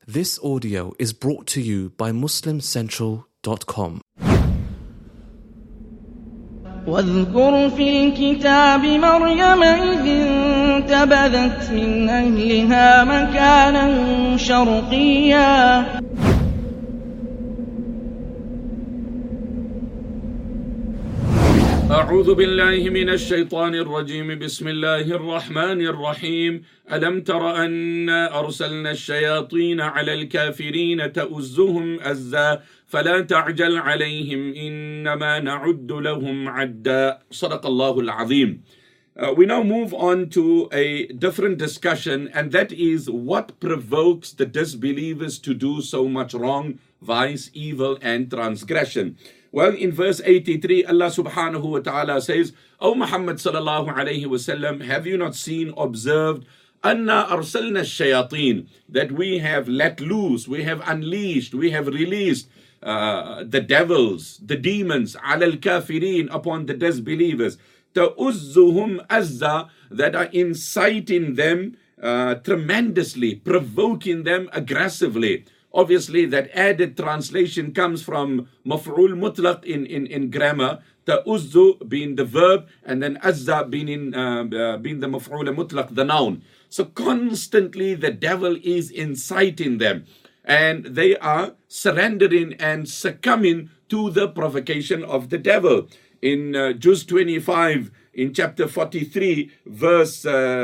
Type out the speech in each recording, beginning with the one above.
This audio is brought to you by MuslimCentral.com. واذكر في الكتاب مريم إذ انتبذت من أهلها مكانا شرقيا أعوذ بالله من الشيطان الرجيم بسم الله الرحمن الرحيم ألم تر أنا أرسلنا الشياطين على الكافرين تؤزهم أزا فلا تعجل عليهم إنما نعد لهم عدا صدق الله العظيم. We now move on to a different discussion, and that is what provokes the disbelievers to do so much wrong, vice, evil and transgression. Well, in verse 83, Allah subhanahu wa ta'ala says, O Muhammad sallallahu alayhi wa sallam, have you not seen, observed, أَنَّا أَرْسَلْنَا الشَّيَاطِينَ, that we have let loose, we have unleashed, we have released the devils, the demons, عَلَى الْكَافِرِينَ, upon the disbelievers, تَأُزُّهُمْ أَزَّا, that are inciting them tremendously, provoking them aggressively. Obviously, that added translation comes from maf'ul mutlaq in grammar, ta'uzzu being the verb, and then azza being the maf'ul mutlaq, the noun. So constantly the devil is inciting them, and they are surrendering and succumbing to the provocation of the devil. In Juz 25, in chapter 43, verse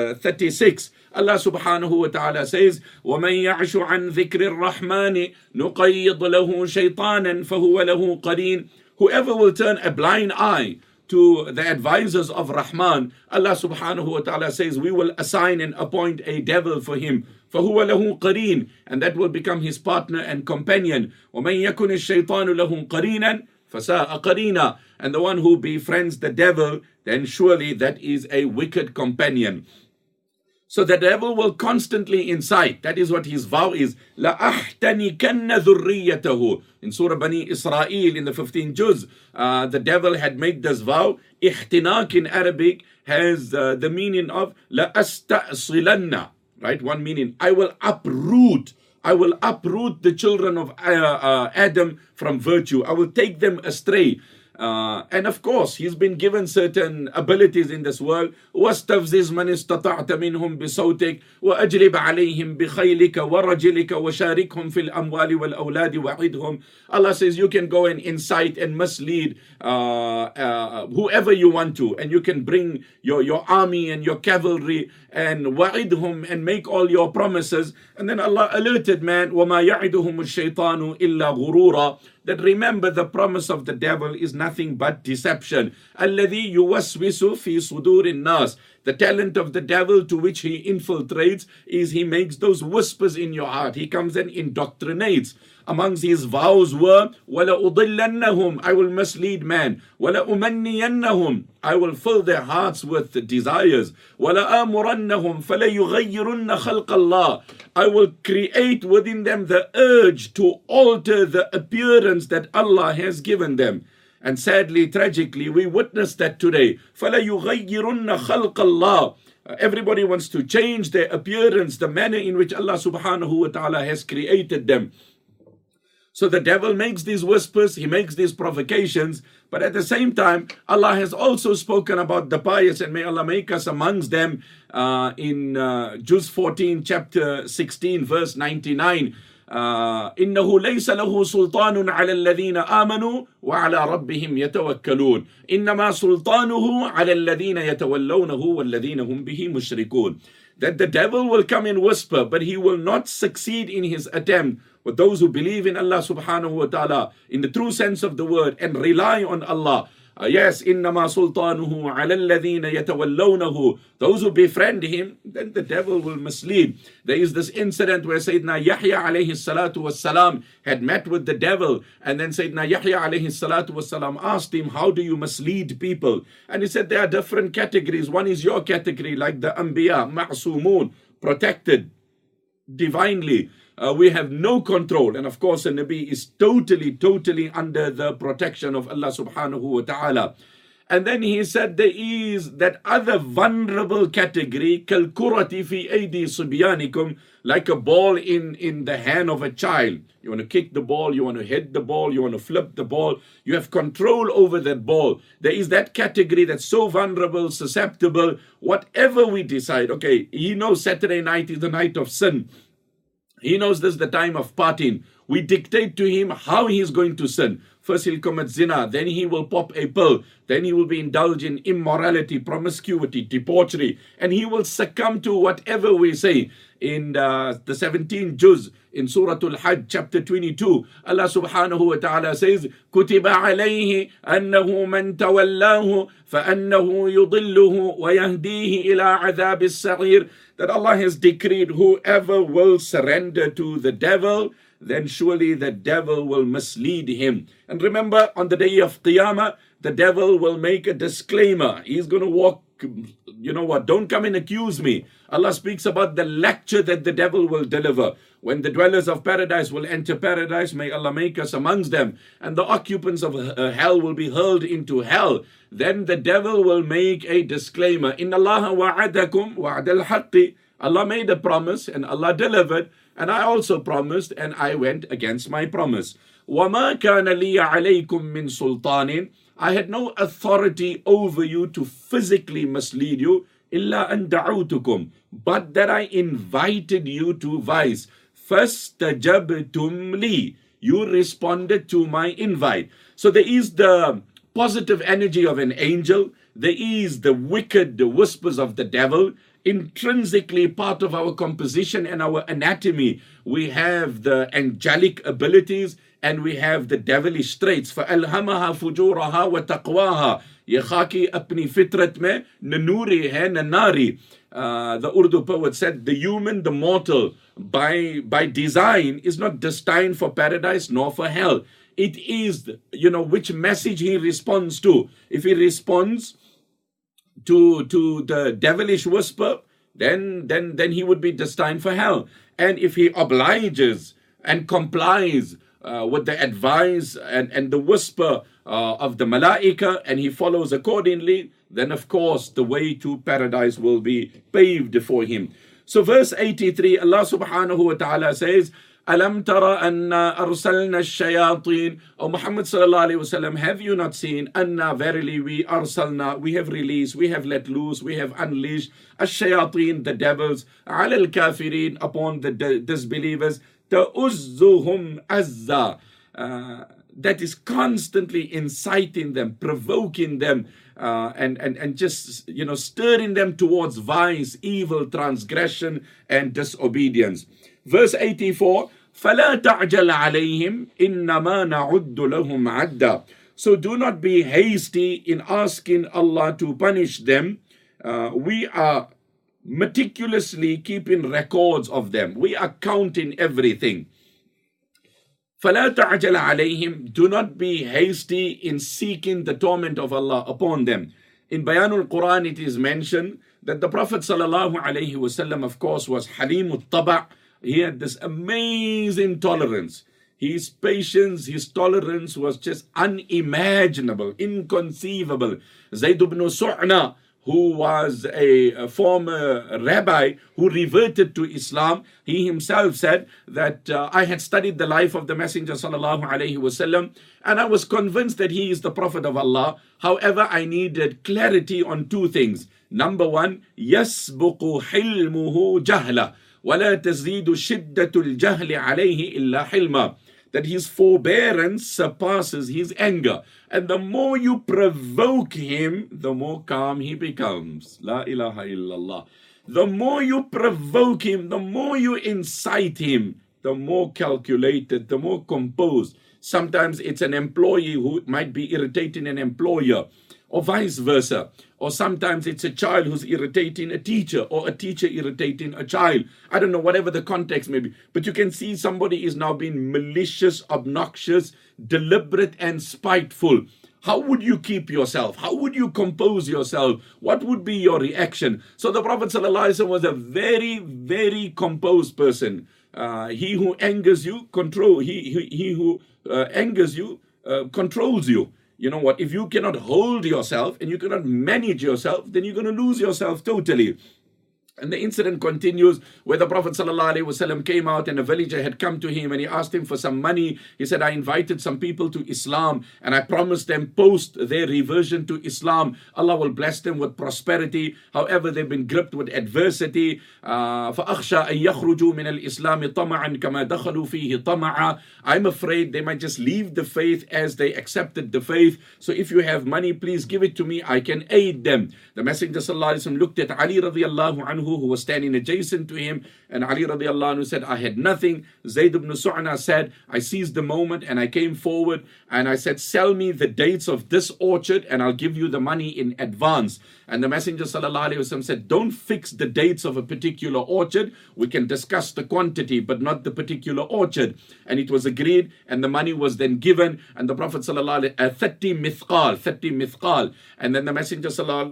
36, Allah subhanahu wa ta'ala says, وَمَنْ يَعْشُ عَنْ ذِكْرِ الرَّحْمَنِ نُقَيِّضْ لَهُ شَيْطَانًا فَهُوَ لَهُ قَرِينٌ. Whoever will turn a blind eye to the advisors of Rahman, Allah subhanahu wa ta'ala says, we will assign and appoint a devil for him. فَهُوَ لَهُ قَرِينٌ, and that will become his partner and companion. وَمَنْ يَكُنِ الشَّيْطَانُ لَهُ قَرِينًا فَسَاءَ قَرِينًا. And the one who befriends the devil, then surely that is a wicked companion. So the devil will constantly incite. That is what his vow is. لَأَحْتَنِكَنَّ ذُرِّيَّتَهُ. In Surah Bani Israel, in the 15th juz, the devil had made this vow. Ihtinak in Arabic has the meaning of لَأَسْتَأْصِلَنَّ. Right? One meaning, I will uproot the children of Adam from virtue. I will take them astray. And of course, he's been given certain abilities in this world. وَاسْتَفْزِزْ مَنِ اسْتَطَعْتَ مِنْهُمْ بِصَوْتِكَ وَأَجْلِبْ عَلَيْهِمْ بِخَيْلِكَ وَرَجِلِكَ وَشَارِكْهُمْ فِي الْأَمْوَالِ وَالْأَوْلَادِ وَعِدْهُمْ. Allah says you can go and incite and mislead whoever you want to, and you can bring your army and your cavalry and wa'idhum, and make all your promises. And then Allah alerted man, وَمَا يَعِدُهُمُ الشَّيْطَانُ إِلَّا غُرُورًا, that remember the promise of the devil is nothing but deception. الَّذِي يُوَسْوِسُ فِي صُدُورِ النَّاسِ. The talent of the devil to which he infiltrates is he makes those whispers in your heart. He comes and indoctrinates. Amongst his vows were, وَلَأُضِلَّنَّهُمْ, I will mislead man. وَلَأُمَنِّيَنَّهُمْ, I will fill their hearts with desires. وَلَآمُرَنَّهُمْ فَلَيُغَيِّرُنَّ خَلْقَ اللَّهِ, I will create within them the urge to alter the appearance that Allah has given them. And sadly, tragically, we witness that today. فَلَيُغَيِّرُنَّ خَلْقَ اللَّهِ. Everybody wants to change their appearance, the manner in which Allah subhanahu wa ta'ala has created them. So the devil makes these whispers, he makes these provocations, but at the same time, Allah has also spoken about the pious, and may Allah make us amongst them in Juz 14, chapter 16, verse 99. إِنَّهُ لَيْسَ لَهُ سُلْطَانٌ عَلَى الَّذِينَ آمَنُوا وَعَلَى رَبِّهِمْ يَتَوَكَّلُونَ إِنَّمَا سُلْطَانُهُ عَلَى الَّذِينَ يَتَوَلَّوْنَهُ وَالَّذِينَ هُمْ بِهِ مُشْرِكُونَ. That the devil will come and whisper, but he will not succeed in his attempt with those who believe in Allah subhanahu wa ta'ala in the true sense of the word and rely on Allah. Yes, إِنَّمَا سُلْطَانُهُ عَلَى الَّذِينَ يَتَوَلَّوْنَهُ. Those who befriend him, then the devil will mislead. There is this incident where Sayyidina Yahya alayhi salatu wassalam had met with the devil, and then Sayyidina Yahya alayhi salatu wassalam asked him, how do you mislead people? And he said there are different categories. One is your category, like the Anbiya, ma'sumun, protected divinely. We have no control, and of course the Nabi is totally under the protection of Allah subhanahu wa ta'ala. And then he said there is that other vulnerable category, kalkurati fi aidi subyanikum, like a ball in the hand of a child. You want to kick the ball, you want to hit the ball, you want to flip the ball. You have control over that ball. There is that category that's so vulnerable, susceptible. Whatever we decide, okay, he knows Saturday night is the night of sin. He knows this is the time of partying. We dictate to him how he is going to sin. First he'll commit zina, then he will pop a pill, then he will be indulged in immorality, promiscuity, debauchery, and he will succumb to whatever we say. In the 17th juz in Surah Al-Hajj chapter 22, Allah subhanahu wa ta'ala says, كُتِبَ عَلَيْهِ أَنَّهُ مَنْ تَوَلَّاهُ فَأَنَّهُ يُضِلُّهُ وَيَهْدِيهِ إِلَىٰ عَذَابِ السَّعِيرِ. That Allah has decreed whoever will surrender to the devil, then surely the devil will mislead him. And remember, on the day of Qiyamah, the devil will make a disclaimer. He's going to walk, you know what, don't come and accuse me. Allah speaks about the lecture that the devil will deliver. When the dwellers of paradise will enter paradise, may Allah make us amongst them, and the occupants of hell will be hurled into hell. Then the devil will make a disclaimer. Inna Allah wa'adakum wa'adal haqqi. Allah made a promise and Allah delivered. And I also promised and I went against my promise. وَمَا كَانَ لِي عَلَيْكُم مِّن سُلْطَانٍ. I had no authority over you to physically mislead you. إِلَّا أَن دَعُوتُكُمْ. But that I invited you to vice. فَاسْتَجَبْتُمْ لِي. You responded to my invite. So there is the positive energy of an angel. There is the wicked whispers of the devil. Intrinsically part of our composition and our anatomy, we have the angelic abilities and we have the devilish traits. فَأَلْهَمَهَا فُجُورَهَا وَتَقْوَاهَا. ये खाकी अपनी फितरत में नूरी है नारी. The Urdu poet said, the human, the mortal, by design is not destined for paradise nor for hell. It is, which message he responds to. If he responds to the devilish whisper, then he would be destined for hell. And if he obliges and complies with the advice and the whisper of the malaika, and he follows accordingly, then of course the way to paradise will be paved for him. So verse 83, Allah subhanahu wa ta'ala says, Alam tara anna arsalna ash-shayatin. O Muhammad sallallahu alayhi wa sallam, have you not seen? Anna, verily we arsalna, we have released, we have let loose, we have unleashed ash-shayatin, the devils, ala al-kafirin, upon the disbelievers, ta'uzzuhum azza. That is constantly inciting them, provoking them, and just, stirring them towards vice, evil, transgression, and disobedience. Verse 84, فَلَا تَعْجَلْ عَلَيْهِمْ إِنَّمَا نَعُدُّ لَهُمْ عَدًّا. So do not be hasty in asking Allah to punish them. We are meticulously keeping records of them. We are counting everything. فَلَا تَعْجَلْ عَلَيْهِمْ. Do not be hasty in seeking the torment of Allah upon them. In Bayanul Quran it is mentioned that the Prophet sallallahu alaihi wasallam, of course, was Halimut Taba'. He had this amazing tolerance. His patience, his tolerance was just unimaginable, inconceivable. Zayd ibn Su'na, who was a former rabbi who reverted to Islam, he himself said that I had studied the life of the Messenger sallallahu alaihi wasallam, and I was convinced that he is the Prophet of Allah. However, I needed clarity on two things. Number one, يَسْبُقُ حِلْمُهُ جَهْلًا وَلَا تَزِيدُ شِدَّةُ الْجَهْلِ عَلَيْهِ إِلَّا حِلْمًا. That his forbearance surpasses his anger. And the more you provoke him, the more calm he becomes. La ilaha illallah. The more you provoke him, the more you incite him, the more calculated, the more composed. Sometimes it's an employee who might be irritating an employer, or vice versa. Or sometimes it's a child who's irritating a teacher, or a teacher irritating a child. I don't know, whatever the context may be. But you can see somebody is now being malicious, obnoxious, deliberate, and spiteful. How would you keep yourself? How would you compose yourself? What would be your reaction? So the Prophet ﷺ was a very, very composed person. He who angers you, angers you, controls you. you know what, if you cannot hold yourself and you cannot manage yourself, then you're going to lose yourself totally. And the incident continues where the Prophet ﷺ came out and a villager had come to him and he asked him for some money. He said, I invited some people to Islam and I promised them post their reversion to Islam, Allah will bless them with prosperity. However, they've been gripped with adversity. فَأَخْشَى أَن يَخْرُجُوا مِنَ الْإِسْلَامِ طَمَعًا كَمَا دَخَلُوا فِيهِ طَمَعًا. I'm afraid they might just leave the faith as they accepted the faith. So if you have money, please give it to me. I can aid them. The Messenger ﷺ looked at Ali radiallahu anhu, who was standing adjacent to him, and Ali radiallahu anhu said, I had nothing. Zayd ibn Su'na said, I seized the moment and I came forward and I said, sell me the dates of this orchard and I'll give you the money in advance. And the Messenger ﷺ said, don't fix the dates of a particular orchard. We can discuss the quantity, but not the particular orchard. And it was agreed, and the money was then given. And the Prophet ﷺ, 30 mithqal. And then the Messenger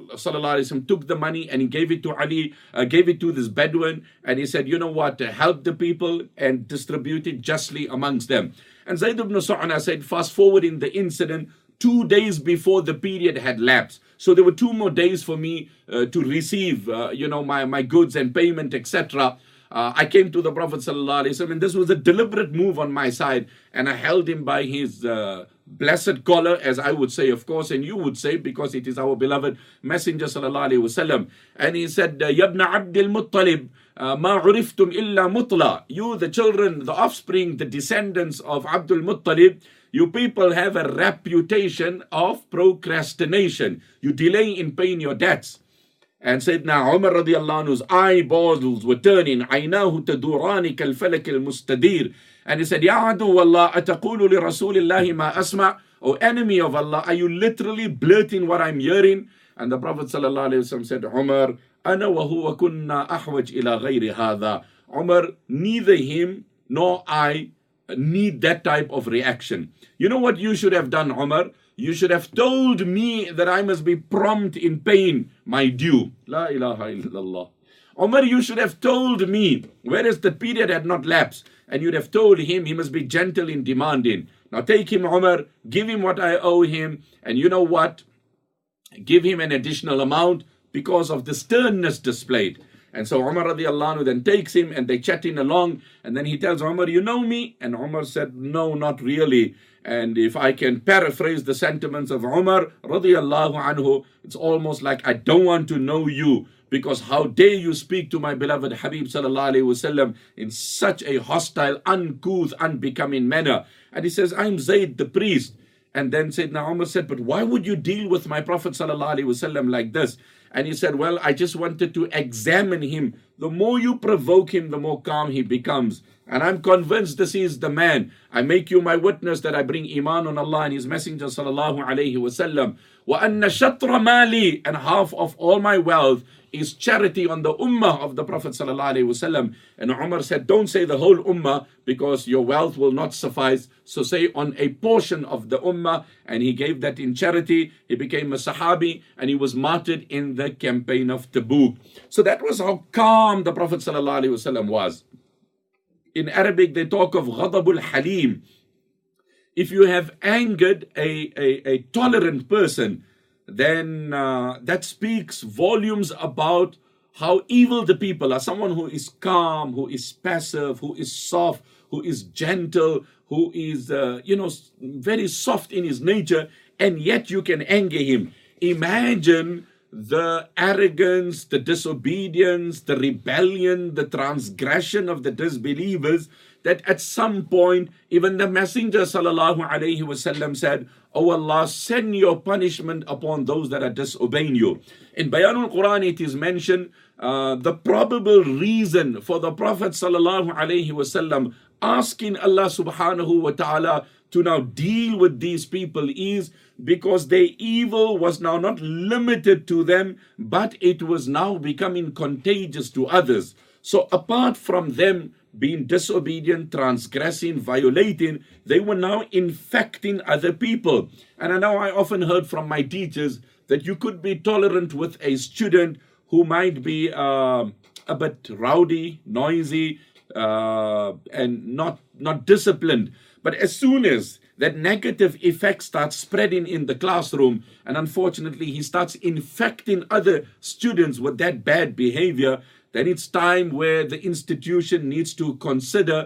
ﷺ took the money and he gave it to Ali, gave it to this Bedouin, and he said, you know what, help the people and distribute it justly amongst them. And Zayd ibn Su'na said, fast forward in the incident, 2 days before the period had lapsed. So there were 2 more days for me to receive, my goods and payment, etc. I came to the Prophet ﷺ, and this was a deliberate move on my side, and I held him by his blessed collar, as I would say, of course, and you would say, because it is our beloved Messenger ﷺ. And he said, Yabna Abdul Muttalib, ma uriftum illa mutla. You, the children, the offspring, the descendants of Abdul Muttalib, you people have a reputation of procrastination. You delay in paying your debts. And Sayyidina Umar radiallahu anhu's eyeballs were turning. عَيْنَاهُ تَدُورَانِ كَالْفَلَكِ الْمُسْتَدِيرِ. And he said, Ya adu wallah, ataqulu li rasulillahi ma asma. O enemy of Allah, are you literally blurting what I'm hearing? And the Prophet sallallahu alayhi wa sallam said, Umar, ana wa huwa kunna ahwaj ila ghayri hadha. Umar, neither him nor I need that type of reaction. You know what you should have done, Umar? You should have told me that I must be prompt in paying my due. La ilaha illallah. Umar, you should have told me, whereas the period had not lapsed, and you'd have told him he must be gentle in demanding. Now take him, Umar, give him what I owe him, and you know what? Give him an additional amount because of the sternness displayed. And so Umar radiallahu anhu then takes him and they chatting along, and then he tells Umar, you know me? And Umar said, no, not really. And if I can paraphrase the sentiments of Umar radiallahu anhu, it's almost like, I don't want to know you, because how dare you speak to my beloved Habib sallallahu alaihi wasallam in such a hostile, uncouth, unbecoming manner. And he says, I'm Zayd the priest. And then Sayyidina Umar said, but why would you deal with my Prophet sallallahu alaihi wasallam like this? And he said, well, I just wanted to examine him. The more you provoke him, the more calm he becomes. And I'm convinced this is the man. I make you my witness that I bring iman on Allah and His Messenger sallallahu alaihi wasallam. وَأَنَّ شَطْرَ مَالِي, and half of all my wealth is charity on the ummah of the Prophet sallallahu alaihi wasallam. And Umar said, don't say the whole ummah because your wealth will not suffice. So say on a portion of the ummah. And he gave that in charity. He became a sahabi and he was martyred in the campaign of Tabuk. So that was how calm the Prophet sallallahu alaihi wasallam was. In Arabic, they talk of ghadabul halim. If you have angered a tolerant person, then that speaks volumes about how evil the people are. Someone who is calm, who is passive, who is soft, who is gentle, who is, very soft in his nature, and yet you can anger him. Imagine the arrogance, the disobedience, the rebellion, the transgression of the disbelievers, that at some point, even the Messenger sallallahu alaihi wasallam said, "O Allah, send your punishment upon those that are disobeying you." In Bayanul Quran, it is mentioned the probable reason for the Prophet sallallahu alaihi wasallam asking Allah subhanahu wa ta'ala to now deal with these people is because their evil was now not limited to them, but it was now becoming contagious to others. So apart from them being disobedient, transgressing, violating, they were now infecting other people. And I know I often heard from my teachers that you could be tolerant with a student who might be a bit rowdy, noisy, and not disciplined. But as soon as that negative effect starts spreading in the classroom, and unfortunately he starts infecting other students with that bad behavior, then it's time where the institution needs to consider,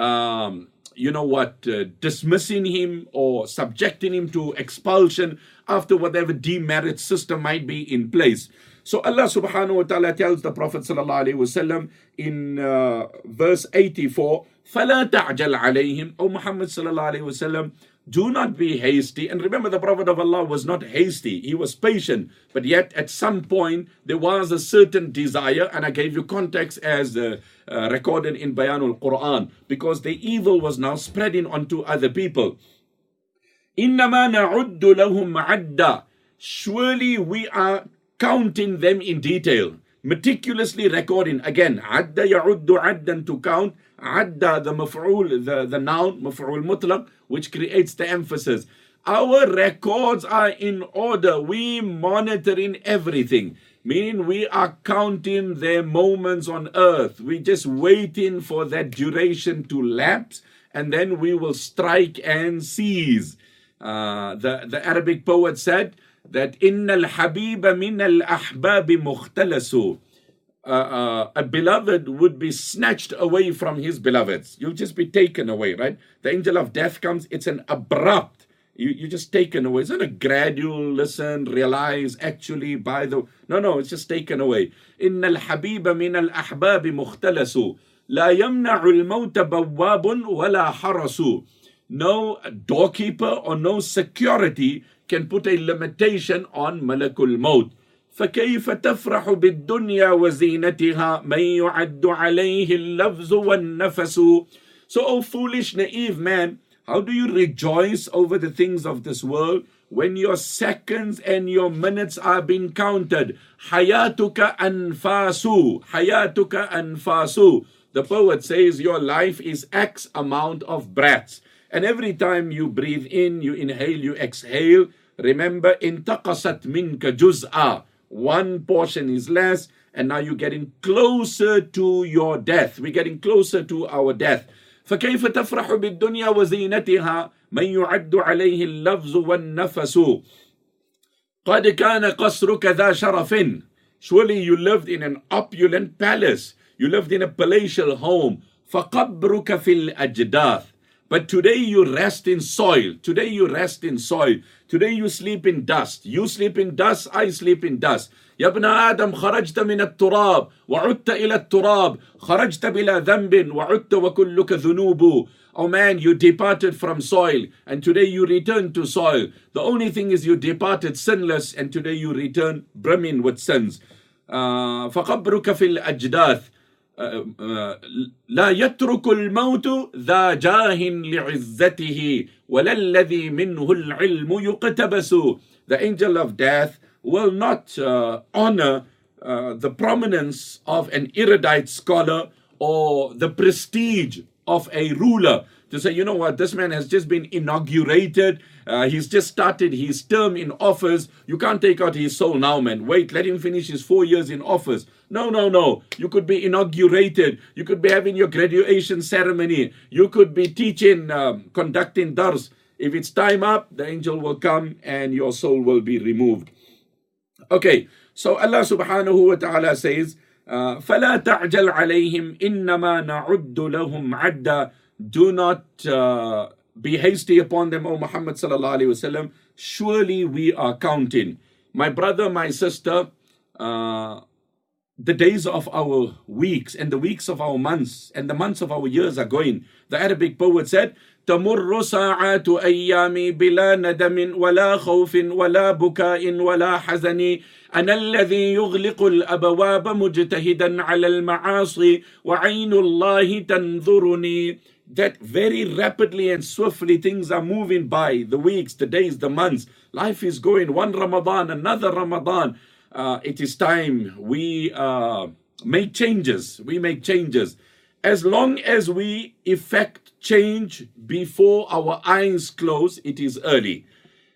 dismissing him or subjecting him to expulsion after whatever demerit system might be in place. So Allah subhanahu wa ta'ala tells the Prophet sallallahu alaihi wasallam in verse 84, فَلَا تَعْجَلْ عَلَيْهِمْ, O Muhammad sallallahu alaihi wasallam, do not be hasty. And remember, the Prophet of Allah was not hasty. He was patient. But yet, at some point, there was a certain desire. And I gave you context as recorded in Bayanul Quran. Because the evil was now spreading onto other people. إِنَّمَا نَعُدُّ لَهُمْ عَدًّا. Surely we are counting them in detail. Meticulously recording. Again, عَدَّ يَعُدُّ عَدًّا, to count. عَدَّ, the maf'ul, the noun, maf'ul mutlaq, which creates the emphasis. Our records are in order. We monitoring everything. Meaning we are counting their moments on earth. We just waiting for that duration to lapse, and then we will strike and seize. The Arabic poet said that إِنَّ الْحَبِيبَ مِنَ الْأَحْبَابِ مُخْتَلَسُ. A beloved would be snatched away from his beloveds. You'll just be taken away, right? The angel of death comes, it's an abrupt, you're just taken away. It's not a gradual, listen, realize, actually, by the... No, it's just taken away. إِنَّ الْحَبِيبَ مِنَ الْأَحْبَابِ مُخْتَلَسُ لَا يَمْنَعُ الْمَوْتَ بَوَّابٌ وَلَا حَرَسُ. No doorkeeper or no security can put a limitation on Malakul Maut. فكيف تفرح بالدنيا وزينتها من يعد عليه اللفظ والنفس. So, O foolish, naive man, how do you rejoice over the things of this world when your seconds and your minutes are being counted? حياتك أنفاس. حياتك أنفاس. The poet says your life is X amount of breaths. And every time you breathe in, you inhale, you exhale, remember, انتقصت منك جزءا. One portion is less, and now you're getting closer to your death. We're getting closer to our death. فكيف تفرح بالدنيا وزينتها من يعد عليه اللفظ والنفس. قد كان قصرك ذا شرف. Surely you lived in an opulent palace. You lived in a palatial home. فقبرك في الأجداث. But today you rest in soil. Today you rest in soil. Today you sleep in dust. You sleep in dust, I sleep in dust. يا ابن آدم خرجت من التراب وعدت إلى التراب خرجت بلا ذنب وعدت وكلك ذنوب. Oh man, you departed from soil and today you return to soil. The only thing is you departed sinless and today you return brimming with sins. فقبرك في الأجداث. لا يترك الموت ذا جاه لعزته ولا الذي منه العلم يقتبس. The angel of death will not honor the prominence of an erudite scholar or the prestige of a ruler. To say, you know what, this man has just been inaugurated. He's just started his term in office. You can't take out his soul now, man. Wait, let him finish his 4 years in office. No. You could be inaugurated. You could be having your graduation ceremony. You could be teaching, conducting dars. If it's time up, the angel will come and your soul will be removed. Okay, so Allah subhanahu wa ta'ala says, فَلَا تَعْجَلْ عَلَيْهِمْ إِنَّمَا نَعُدُّ لَهُمْ عَدًّا. Do not be hasty upon them, O Muhammad sallallahu alaihi wasallam. Surely we are counting. My brother, my sister, the days of our weeks and the weeks of our months and the months of our years are going. The Arabic poet said, تمر ساعات أيامي بلا ندم ولا خوف ولا بكاء ولا حزن أنا الذي يغلق الأبواب مجتهدا على المعاصي وعين الله تنظرني. That very rapidly and swiftly things are moving by, the weeks, the days, the months. Life is going, one Ramadan, another Ramadan. It is time we make changes. We make changes. As long as we effect change before our eyes close, it is early.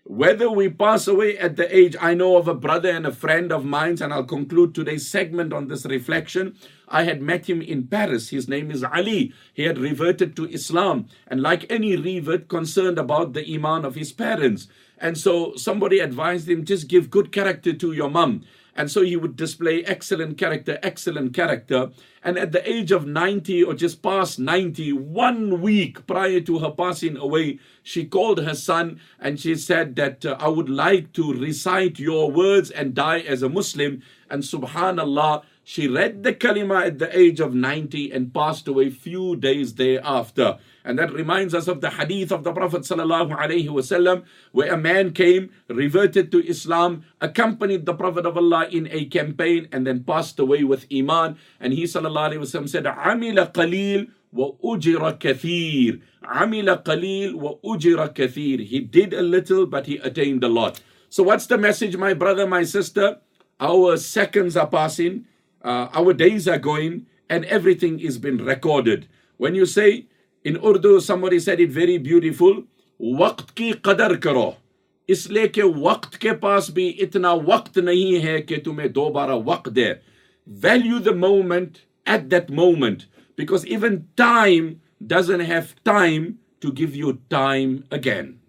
whether we pass away at the age, I know of a brother and a friend of mine, and I'll conclude today's segment on this reflection. I had met him in Paris. His name is Ali. He had reverted to Islam, and like any revert, concerned about the iman of his parents. And so somebody advised him, just give good character to your mum. And so he would display excellent character. And at the age of 90 or just past 90, 1 week prior to her passing away, she called her son and she said that I would like to recite your words and die as a Muslim. And subhanallah, she read the kalima at the age of 90 and passed away few days thereafter. And that reminds us of the hadith of the Prophet ﷺ, where a man came, reverted to Islam, accompanied the Prophet of Allah in a campaign, and then passed away with Iman. And he ﷺ said, عَمِلَ قَلِيلٌ وَأُجِرَ كَثِيرٌ. عَمِلَ قَلِيلٌ وَأُجِرَ كَثِيرٌ. He did a little, but he attained a lot. So what's the message, my brother, my sister? Our seconds are passing, our days are going, and everything is being recorded. When you say, in Urdu, somebody said it very beautiful, वक्त की कदर करो, इसलिए कि वक्त के पास भी इतना वक्त नहीं है कि तुम्हें दोबारा वक्त दे. Value the moment at that moment, because even time doesn't have time to give you time again.